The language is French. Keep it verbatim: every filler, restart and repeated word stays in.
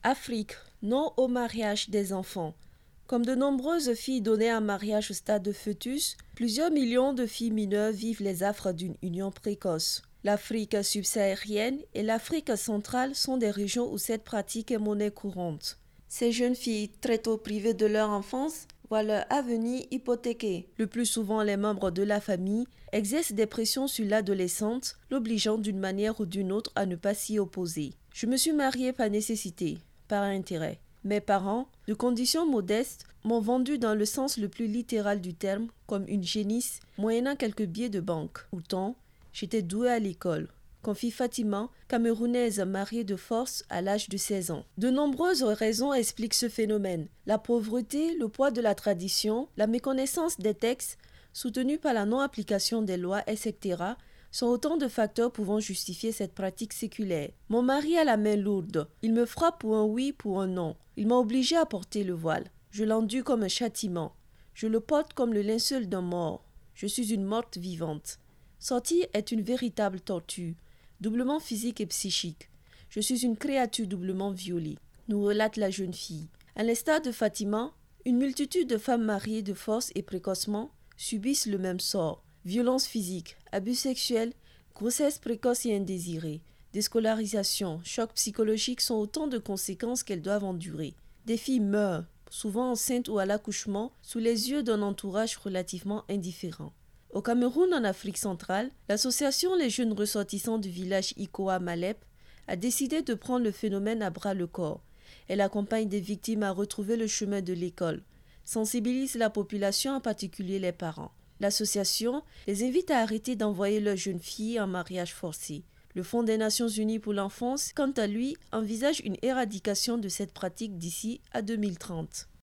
Afrique, non au mariage des enfants. Comme de nombreuses filles données en mariage au stade de fœtus, plusieurs millions de filles mineures vivent les affres d'une union précoce. L'Afrique subsaharienne et l'Afrique centrale sont des régions où cette pratique est monnaie courante. Ces jeunes filles, très tôt privées de leur enfance, voient leur avenir hypothéqué. Le plus souvent, les membres de la famille exercent des pressions sur l'adolescente, l'obligeant d'une manière ou d'une autre à ne pas s'y opposer. Je me suis mariée par nécessité, par intérêt. Mes parents, de conditions modestes, m'ont vendue dans le sens le plus littéral du terme, comme une génisse, moyennant quelques billets de banque. Pourtant, j'étais douée à l'école, confie Fatima, camerounaise mariée de force à l'âge de seize ans. De nombreuses raisons expliquent ce phénomène. La pauvreté, le poids de la tradition, la méconnaissance des textes, soutenus par la non-application des lois, et cetera, sont autant de facteurs pouvant justifier cette pratique séculaire. Mon mari a la main lourde. Il me frappe pour un oui, pour un non. Il m'a obligée à porter le voile. Je l'endure comme un châtiment. Je le porte comme le linceul d'un mort. Je suis une morte vivante. Sortir est une véritable torture, doublement physique et psychique. Je suis une créature doublement violée, nous relate la jeune fille. À l'instar de Fatima, une multitude de femmes mariées de force et précocement subissent le même sort. Violence physique, abus sexuels, grossesse précoce et indésirée, déscolarisation, chocs psychologiques sont autant de conséquences qu'elles doivent endurer. Des filles meurent, souvent enceintes ou à l'accouchement, sous les yeux d'un entourage relativement indifférent. Au Cameroun, en Afrique centrale, l'association Les Jeunes Ressortissants du village Ikoa Malep a décidé de prendre le phénomène à bras le corps. Elle accompagne des victimes à retrouver le chemin de l'école, sensibilise la population, en particulier les parents. L'association les invite à arrêter d'envoyer leurs jeunes filles en mariage forcé. Le Fonds des Nations Unies pour l'enfance, quant à lui, envisage une éradication de cette pratique d'ici à deux mille trente.